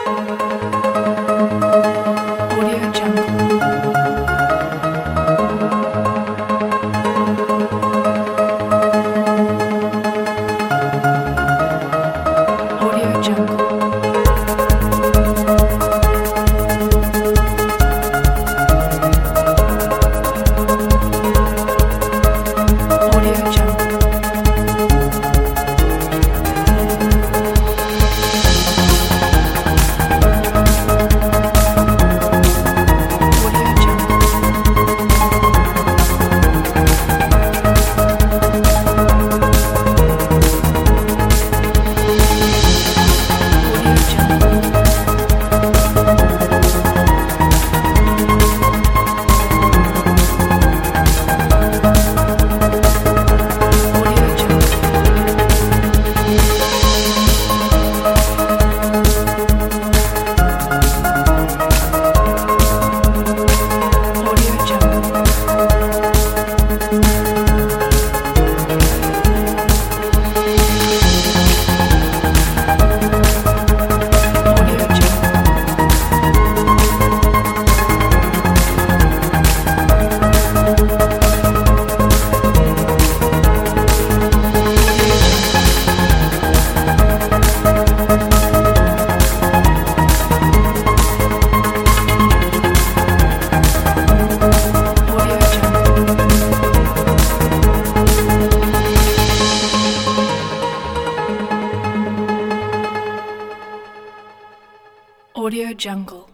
Audio Jungle. Audio Jungle. Audio Jungle. Audio Jungle. Audio Jungle. Audio Jungle. Audio Jungle. Audio Jungle. Audio Jungle. Audio Jungle.